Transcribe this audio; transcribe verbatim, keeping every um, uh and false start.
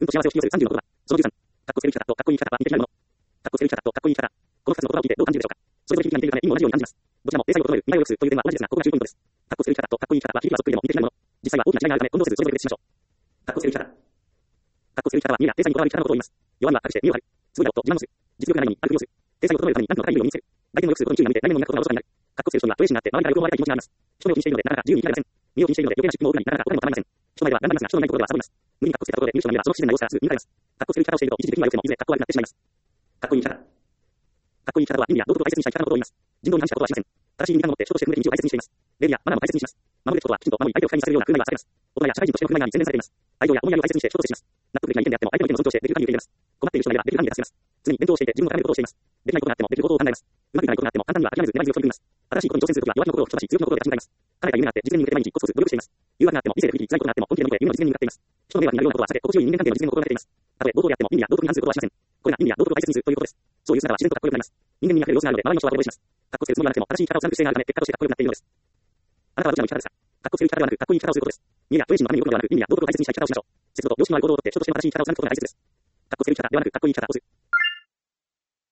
うんと幸せを引き寄せるさんじゅうの言葉。そのじゅうさん。かっこつける生き方とかっこいい生き方は似て非なるもの。かっこつける生き方とかっこいい生き方。このふたつの言葉を聞いてどう感じるでしょうか。それぞれ響きが似ているため意味も同じように感じます。どちらも英才を整える、未来を良くするという点は同じですが、ここが重要ポイントです。かっこつける生き方とかっこいい生き方は響きはそっくりでも似て非なるもの。実際は大きな違いがあるため、混同せずそれぞれ別視しましょう。かっこつける生き方。かっこつける生き方は意味や英才にこだわる力のことを言います。弱みは隠して身を張る。すごいだろうと自慢をする。実力がないのにあるふりをする。英才を整えるために何とか高い意味を身につける。相手の良くすることに注意が向いて何も見なくことがおろそかになる。かっこつける人には、とえしになって周りから喜ばれたい気持ちがあります。人目を気にしているので、なかなか自由に生きられません。身を気にしているので、余計な出費も多くなり、なかなかお金も貯まりません。人前では頑張りますが、人のないところではサボります。無理にかっこつけたところで見る人が見れば、その不自然な様子からすぐ見抜かれます。かっこつける生き方をしていると、一時的には良くても、いずれかっこ悪くなってしまいます。かっこいい生き方。かっこいい生き方とは、意味や道徳を大切にした生き方のことを言います。人道に反したことはしません。正しい意味感を持って人として組むべき道を大切にしています。礼儀やマナーも大切にします。守るべきことは、きちんと守り、相手を不快にさせるような振る舞いは避けます。大人や社会人としての振る舞いが全面されています。愛情や思いやりを大切にして人と接します。納得できない意見であっても、相手の意見を尊重して、できる限り受け入れます。困っている人がいれば、できる限り助けます。常に勉強をしていて、自分を高めることをしています。できないことがあっても、できることを考えます。うまくいかないことがあっても、簡単には諦めず、粘り強く取り組みます。新しいことに挑戦するときは、弱気の心を吹き飛ばし、強気の心で立ち向かいます。彼が夢があって、実現に向けて毎日コツコツ努力しています。誘惑があっても、理性で振り切り、辛いことがあっても、本気で乗り越え、夢の実現に向かっています。人の迷惑になるようなことは避け、心地よい人間関係の実現を心がけています。たとえ暴動であっても、意味や道徳に反することはしません。これが意味や道徳を大切にするということです。そういう姿は自然とかっこよくなります。人間味に溢れる様子があるので、周りの人は心します。かっこつけるつもりはなくても、正しい生き方を貫く姿勢があるため、結果としてかっこよくなっているのです。あなたはどちらの生き方ですか。かっこつける生き方ではなく、かっこいい生き方をすることです。見栄や不意心のために動くのではなく、意味や道徳を大切にした生き方をしましょう。節度と良心のある行動をとって、人としての正しい生き方を貫くことが大切です。かっこつける生き方ではなく、かっこいい生き方をする。